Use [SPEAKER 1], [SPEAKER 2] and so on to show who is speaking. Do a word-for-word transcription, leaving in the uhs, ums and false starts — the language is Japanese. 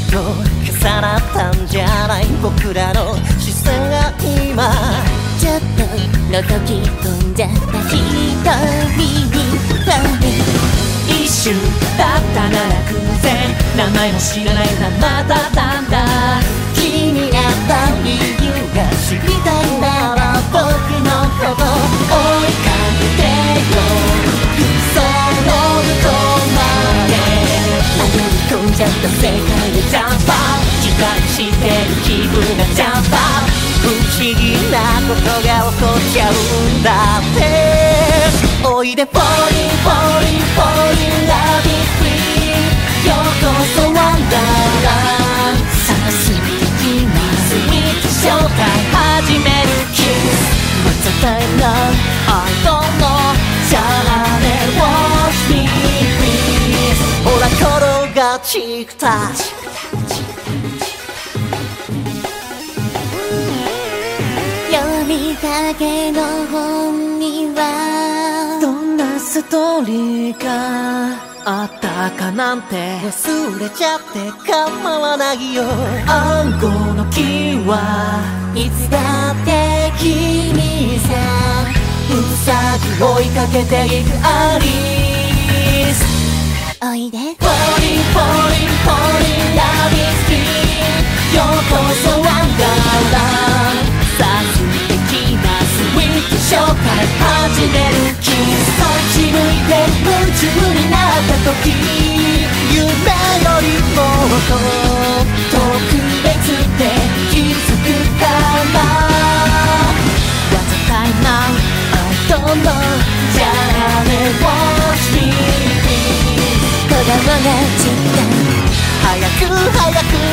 [SPEAKER 1] と重なったんじゃない僕らの視線が今
[SPEAKER 2] ちょっと覗き込んじゃった瞳に悪い
[SPEAKER 3] 一瞬だったなら偶然名前も知らないままだったんだ
[SPEAKER 1] 気になった理由が知りたいなら僕のこと追いかけてよその向こうまで
[SPEAKER 2] 迷い込んじゃった世界で
[SPEAKER 3] ジャンパー期待してる気分がジャンパー
[SPEAKER 1] 不思議なことが起こっちゃうんだっておいで Falling Falling Falling Love is free ようこそワンダーラン
[SPEAKER 2] 探しに行きます
[SPEAKER 1] スイート紹介始める Kiss
[SPEAKER 2] What's the time now?
[SPEAKER 1] I don't know じゃあね Watch me please ほら転がチクタ
[SPEAKER 2] 読みかけの本には
[SPEAKER 3] どんなストーリーがあったかなんて
[SPEAKER 1] 忘れちゃって構わないよ
[SPEAKER 3] 暗号のキーはい
[SPEAKER 1] つだって君さうさぎ追いかけていくアリス
[SPEAKER 2] おいで
[SPEAKER 1] Falling Falling Falling Love is free ようこそワンダーランさあついてきますウィーク紹介始めるキスそっち向いて夢中になった時夢よりもっと特別で気づくからWhat's the time now? I don't know じゃあね Watch me
[SPEAKER 2] 子供が散った
[SPEAKER 1] 早く早く